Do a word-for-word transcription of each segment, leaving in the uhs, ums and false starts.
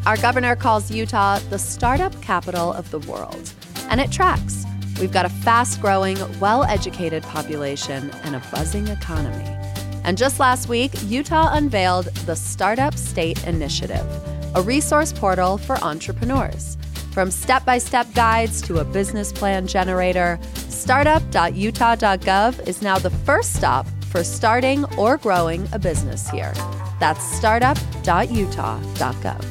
Our governor calls Utah the startup capital of the world. And it tracks. We've got a fast-growing, well-educated population and a buzzing economy. And just last week, Utah unveiled the Startup State Initiative, a resource portal for entrepreneurs. From step-by-step guides to a business plan generator, startup dot utah dot gov is now the first stop for starting or growing a business here. That's startup dot utah dot gov.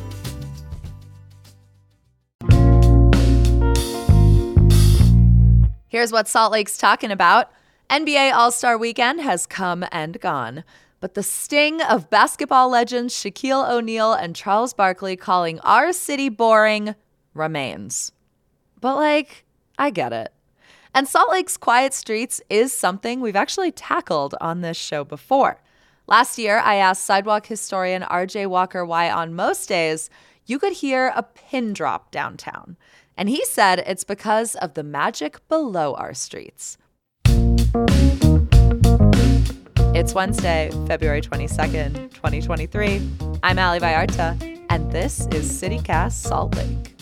Here's what Salt Lake's talking about. N B A All-Star Weekend has come and gone, but the sting of basketball legends Shaquille O'Neal and Charles Barkley calling our city boring remains. But, like, I get it. And Salt Lake's quiet streets is something we've actually tackled on this show before. Last year, I asked sidewalk historian R J Walker why on most days you could hear a pin drop downtown. And he said it's because of the magic below our streets. It's Wednesday, February twenty-second, twenty twenty-three. I'm Ali Vallarta, and this is CityCast Salt Lake.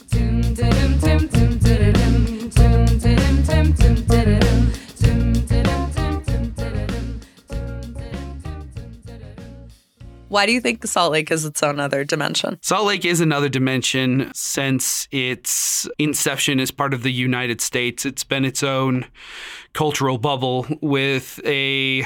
Why do you think Salt Lake is its own other dimension? Salt Lake is another dimension since its inception as part of the United States. It's been its own cultural bubble with a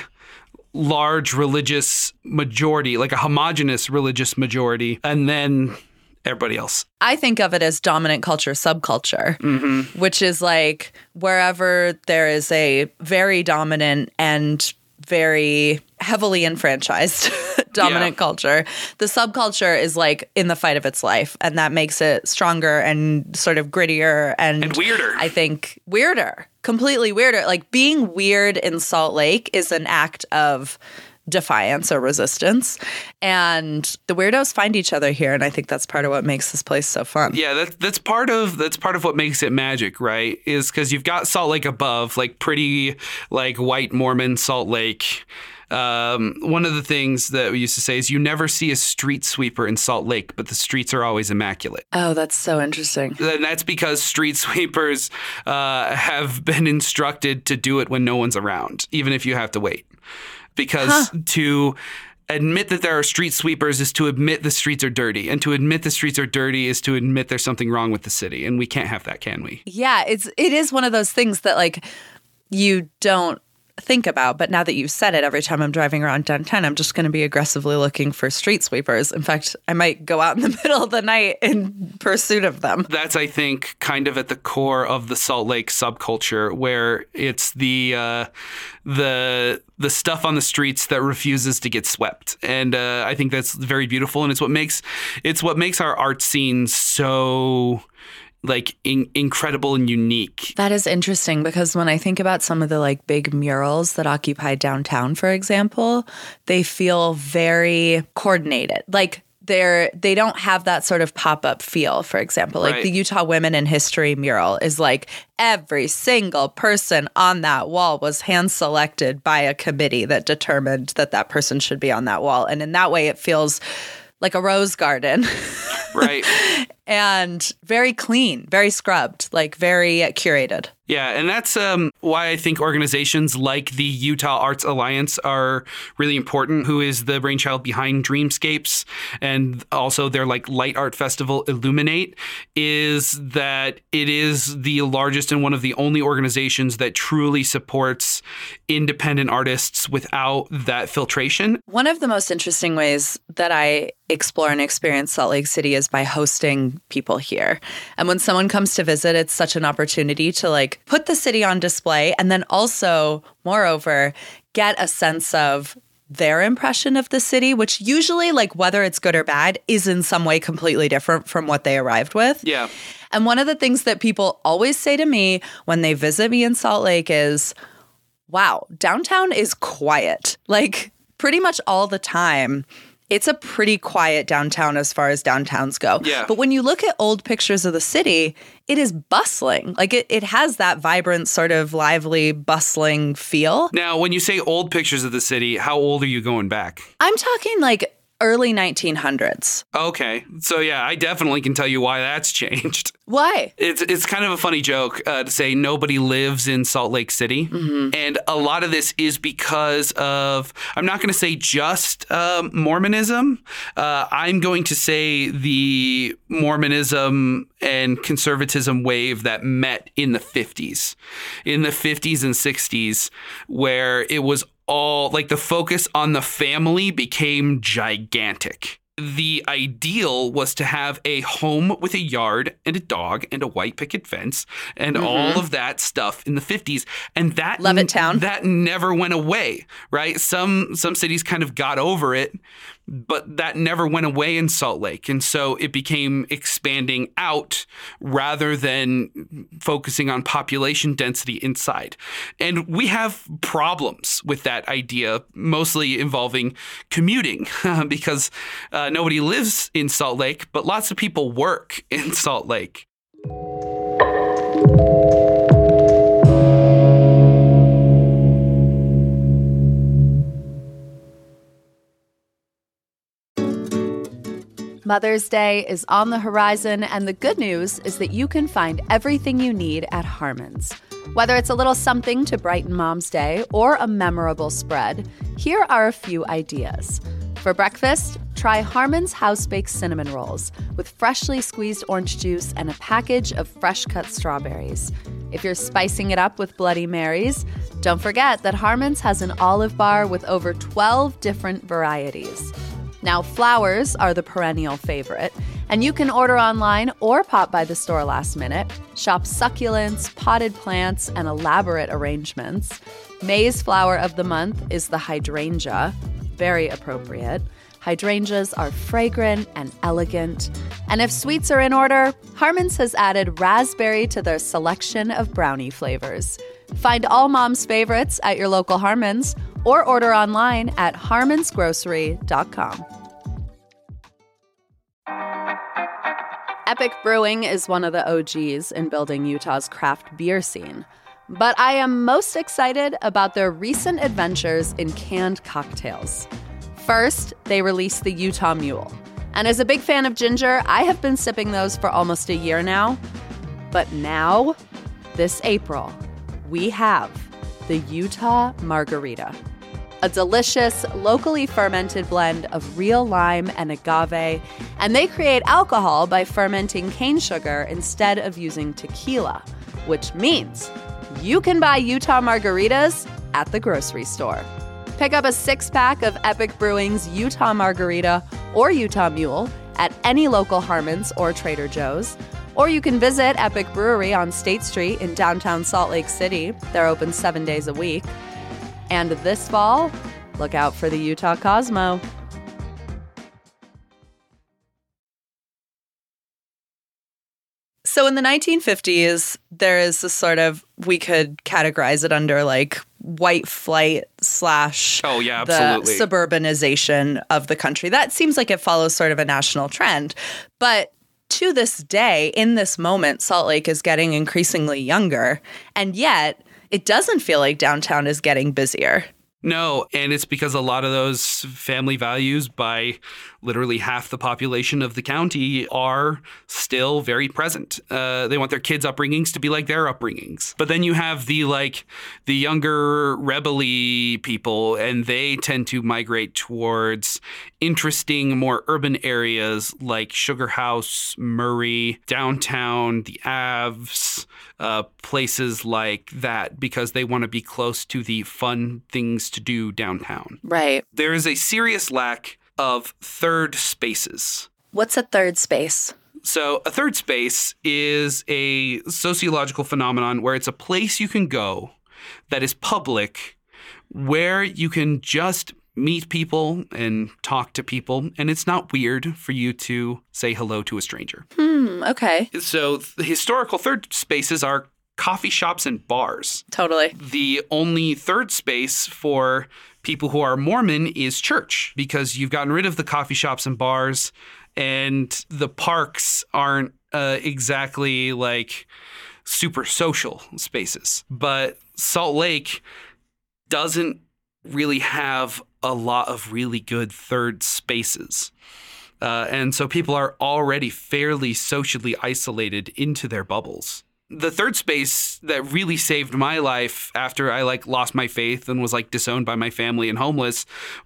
large religious majority, like a homogenous religious majority, and then everybody else. I think of it as dominant culture, subculture, mm-hmm. which is like wherever there is a very dominant and very heavily enfranchised dominant yeah. culture, the subculture is like in the fight of its life, and that makes it stronger and sort of grittier and, and weirder. I think weirder, completely weirder. Like being weird in Salt Lake is an act of defiance or resistance, and the weirdos find each other here, and I think that's part of what makes this place so fun. Yeah, that's that's part of that's part of what makes it magic, right? Is because you've got Salt Lake above, like pretty like white Mormon Salt Lake. Um, one of the things that we used to say is you never see a street sweeper in Salt Lake, but the streets are always immaculate. Oh, that's so interesting. And that's because street sweepers uh, have been instructed to do it when no one's around, even if you have to wait. Because huh. to admit that there are street sweepers is to admit the streets are dirty. And to admit the streets are dirty is to admit there's something wrong with the city. And we can't have that, can we? Yeah, it's it is one of those things that like you don't think about. But now that you've said it, every time I'm driving around downtown, I'm just going to be aggressively looking for street sweepers. In fact, I might go out in the middle of the night in pursuit of them. That's, I think, kind of at the core of the Salt Lake subculture, where it's the uh, the the stuff on the streets that refuses to get swept. And uh, I think that's very beautiful. And it's what makes it's what makes our art scene so like in- incredible and unique. That is interesting, because when I think about some of the like big murals that occupy downtown, for example, they feel very coordinated. Like they're they don't have that sort of pop-up feel, for example. Like right. the Utah Women in History mural is like every single person on that wall was hand-selected by a committee that determined that that person should be on that wall. And in that way, it feels like a rose garden. Right. And very clean, very scrubbed, like very curated. Yeah, and that's um, why I think organizations like the Utah Arts Alliance are really important, who is the brainchild behind Dreamscapes, and also their like light art festival Illuminate, is that it is the largest and one of the only organizations that truly supports independent artists without that filtration. One of the most interesting ways that I explore and experience Salt Lake City is by hosting people here. And when someone comes to visit, it's such an opportunity to like put the city on display, and then also, moreover, get a sense of their impression of the city, which usually, like whether it's good or bad, is in some way completely different from what they arrived with. Yeah. And one of the things that people always say to me when they visit me in Salt Lake is, wow, downtown is quiet. Like pretty much all the time. It's a pretty quiet downtown as far as downtowns go. Yeah. But when you look at old pictures of the city, it is bustling. Like it, it has that vibrant, sort of lively, bustling feel. Now, when you say old pictures of the city, how old are you going back? I'm talking like early nineteen hundreds. Okay. So, yeah, I definitely can tell you why that's changed. Why? It's it's kind of a funny joke uh, to say nobody lives in Salt Lake City. Mm-hmm. And a lot of this is because of, I'm not going to say just um, Mormonism. Uh, I'm going to say the Mormonism and conservatism wave that met in the fifties. In the fifties and sixties, where it was all like the focus on the family became gigantic. The ideal was to have a home with a yard and a dog and a white picket fence and mm-hmm. all of that stuff in the fifties. And that Levittown. that never went away, right? Some some cities kind of got over it, but that never went away in Salt Lake. And so it became expanding out rather than focusing on population density inside. And we have problems with that idea, mostly involving commuting, because uh, nobody lives in Salt Lake, but lots of people work in Salt Lake. Mother's Day is on the horizon, and the good news is that you can find everything you need at Harmon's. Whether it's a little something to brighten Mom's Day or a memorable spread, here are a few ideas. For breakfast, try Harmon's house-baked cinnamon rolls with freshly squeezed orange juice and a package of fresh-cut strawberries. If you're spicing it up with Bloody Marys, don't forget that Harmon's has an olive bar with over twelve different varieties. Now, flowers are the perennial favorite, and you can order online or pop by the store last minute. Shop succulents, potted plants, and elaborate arrangements. May's flower of the month is the hydrangea. Very appropriate. Hydrangeas are fragrant and elegant. And if sweets are in order, Harmon's has added raspberry to their selection of brownie flavors. Find all Mom's favorites at your local Harmon's or order online at harmons grocery dot com. Epic Brewing is one of the O Gs in building Utah's craft beer scene. But I am most excited about their recent adventures in canned cocktails. First, they released the Utah Mule. And as a big fan of ginger, I have been sipping those for almost a year now. But now, this April, we have the Utah Margarita. A delicious, locally fermented blend of real lime and agave, and they create alcohol by fermenting cane sugar instead of using tequila, which means you can buy Utah Margaritas at the grocery store. Pick up a six-pack of Epic Brewing's Utah Margarita or Utah Mule at any local Harmon's or Trader Joe's, or you can visit Epic Brewery on State Street in downtown Salt Lake City. They're open seven days a week. And this fall, look out for the Utah Cosmo. So in the nineteen fifties, there is this sort of, we could categorize it under like white flight slash oh, yeah, the absolutely. suburbanization of the country. That seems like it follows sort of a national trend. But to this day, in this moment, Salt Lake is getting increasingly younger. And yet, it doesn't feel like downtown is getting busier. No, and it's because a lot of those family values by literally half the population of the county are still very present. Uh, they want their kids' upbringings to be like their upbringings. But then you have the like the younger rebel-y people, and they tend to migrate towards interesting, more urban areas like Sugar House, Murray, downtown, the Avs, uh, places like that, because they want to be close to the fun things to do downtown. Right. There is a serious lack of third spaces. What's a third space? So a third space is a sociological phenomenon where it's a place you can go that is public, where you can just meet people and talk to people, and it's not weird for you to say hello to a stranger. Hmm, okay. So the historical third spaces are coffee shops and bars. Totally. The only third space for people who are Mormon is church, because you've gotten rid of the coffee shops and bars, and the parks aren't uh, exactly like super social spaces. But Salt Lake doesn't really have a lot of really good third spaces. Uh, and so people are already fairly socially isolated into their bubbles. The third space that really saved my life after I like lost my faith and was like disowned by my family and homeless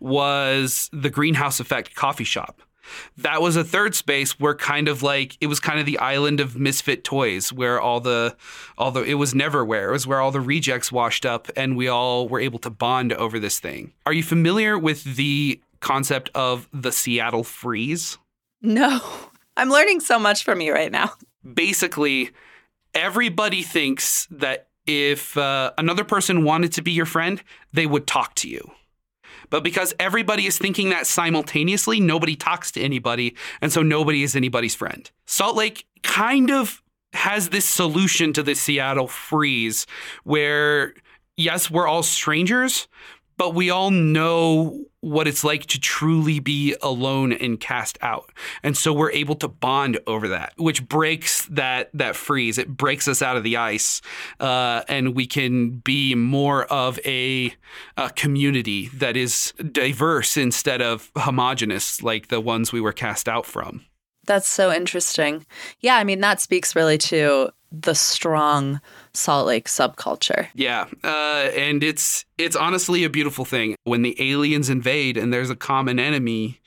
was the Greenhouse Effect coffee shop. That was a third space where kind of like it was kind of the island of misfit toys where all the all the it was Neverwhere. It was where all the rejects washed up and we all were able to bond over this thing. Are you familiar with the concept of the Seattle freeze? No. I'm learning so much from you right now. Basically, everybody thinks that if uh, another person wanted to be your friend, they would talk to you. But because everybody is thinking that simultaneously, nobody talks to anybody, and so nobody is anybody's friend. Salt Lake kind of has this solution to the Seattle freeze where, yes, we're all strangers, but we all know what it's like to truly be alone and cast out. And so we're able to bond over that, which breaks that that freeze. It breaks us out of the ice, uh, and we can be more of a, a community that is diverse instead of homogenous like the ones we were cast out from. That's so interesting. Yeah, I mean, that speaks really to the strong Salt Lake subculture. Yeah, uh, and it's it's honestly a beautiful thing. When the aliens invade and there's a common enemy,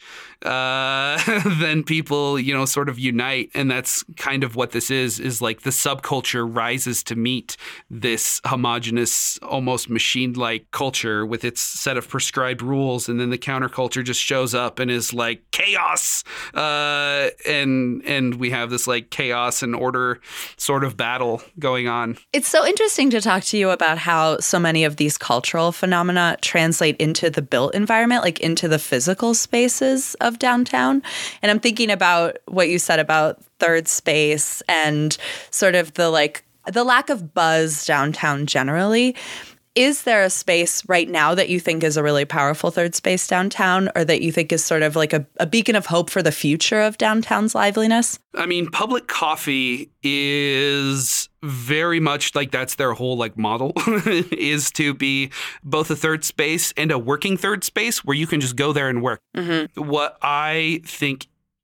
uh, then people, you know, sort of unite. And that's kind of what this is, is like the subculture rises to meet this homogenous, almost machine-like culture with its set of prescribed rules. And then the counterculture just shows up and is like chaos. Uh, and and we have this like chaos and order sort of battle going on. It's so interesting to talk to you about how so many of these cultural phenomena translate into the built environment, like into the physical spaces of downtown. And I'm thinking about what you said about third space and sort of the like the lack of buzz downtown generally. Is there a space right now that you think is a really powerful third space downtown, or that you think is sort of like a, a beacon of hope for the future of downtown's liveliness? I mean, Public Coffee is very much like that's their whole like model is to be both a third space and a working third space where you can just go there and work. Mm-hmm. What I think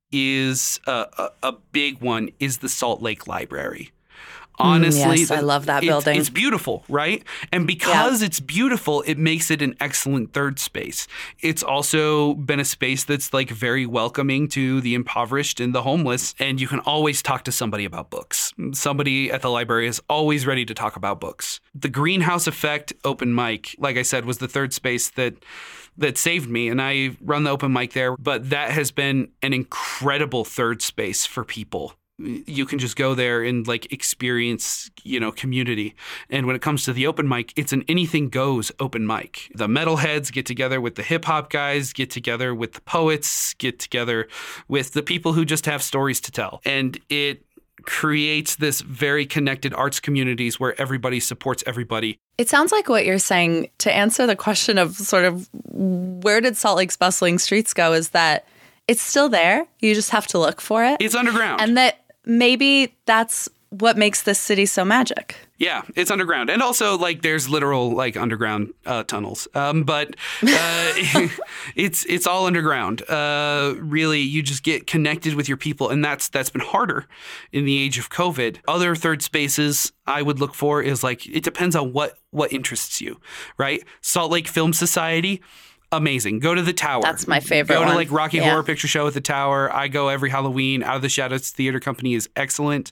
is a, a, a big one is the Salt Lake Library. Honestly, mm, yes, I love that building. It's, it's beautiful, right? And because yeah. it's beautiful, it makes it an excellent third space. It's also been a space that's like very welcoming to the impoverished and the homeless. And you can always talk to somebody about books. Somebody at the library is always ready to talk about books. The Greenhouse Effect open mic, like I said, was the third space that that saved me. And I run the open mic there. But that has been an incredible third space for people. You can just go there and like experience, you know, community. And when it comes to the open mic, it's an anything goes open mic. The metalheads get together with the hip hop guys, get together with the poets, get together with the people who just have stories to tell. And it creates this very connected arts communities where everybody supports everybody. It sounds like what you're saying, to answer the question of sort of where did Salt Lake's bustling streets go, is that it's still there. You just have to look for it. It's underground. And that maybe that's what makes this city so magic. Yeah, it's underground. And also, like, there's literal, like, underground uh, tunnels. Um, but uh, it's it's all underground. Uh, really, you just get connected with your people. And that's that's been harder in the age of COVID. Other third spaces I would look for is, like, it depends on what, what interests you, right? Salt Lake Film Society. Amazing. Go to the Tower. That's my favorite Go to one. like Rocky yeah. Horror Picture Show at the Tower. I go every Halloween. Out of the Shadows Theater Company is excellent.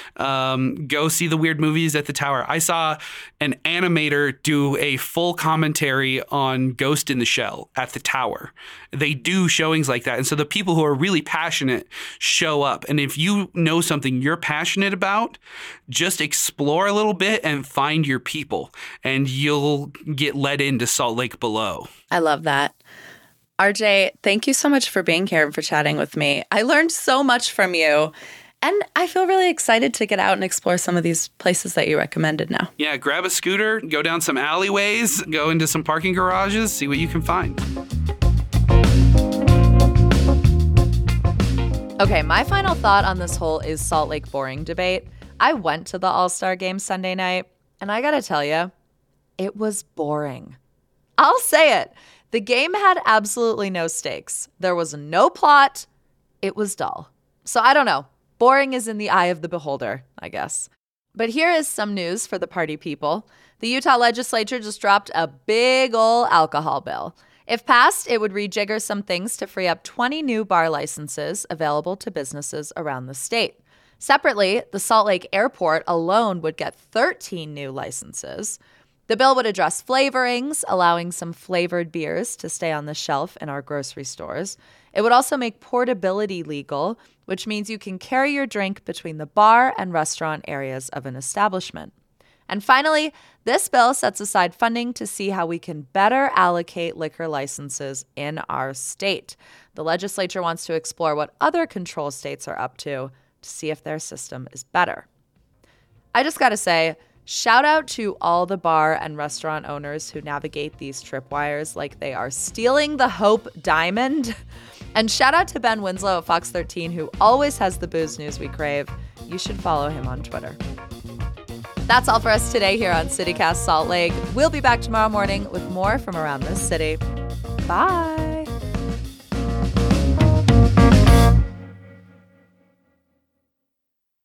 Um, go see the weird movies at the Tower. I saw an animator do a full commentary on Ghost in the Shell at the Tower. They do showings like that. And so the people who are really passionate show up. And if you know something you're passionate about, just explore a little bit and find your people. And you'll get led into Salt Lake below. I love that. R J, thank you so much for being here and for chatting with me. I learned so much from you, and I feel really excited to get out and explore some of these places that you recommended now. Yeah, grab a scooter, go down some alleyways, go into some parking garages, see what you can find. Okay, my final thought on this whole is Salt Lake boring debate. I went to the All-Star Game Sunday night, and I gotta tell you, it was boring. I'll say it. The game had absolutely no stakes. There was no plot. It was dull. So I don't know. Boring is in the eye of the beholder, I guess. But here is some news for the party people. The Utah legislature just dropped a big ol' alcohol bill. If passed, it would rejigger some things to free up twenty new bar licenses available to businesses around the state. Separately, the Salt Lake Airport alone would get thirteen new licenses. The bill would address flavorings, allowing some flavored beers to stay on the shelf in our grocery stores. It would also make portability legal, which means you can carry your drink between the bar and restaurant areas of an establishment. And finally, this bill sets aside funding to see how we can better allocate liquor licenses in our state. The legislature wants to explore what other control states are up to to see if their system is better. I just gotta say, shout out to all the bar and restaurant owners who navigate these tripwires like they are stealing the Hope Diamond. And shout out to Ben Winslow at Fox thirteen, who always has the booze news we crave. You should follow him on Twitter. That's all for us today here on CityCast Salt Lake. We'll be back tomorrow morning with more from around this city. Bye.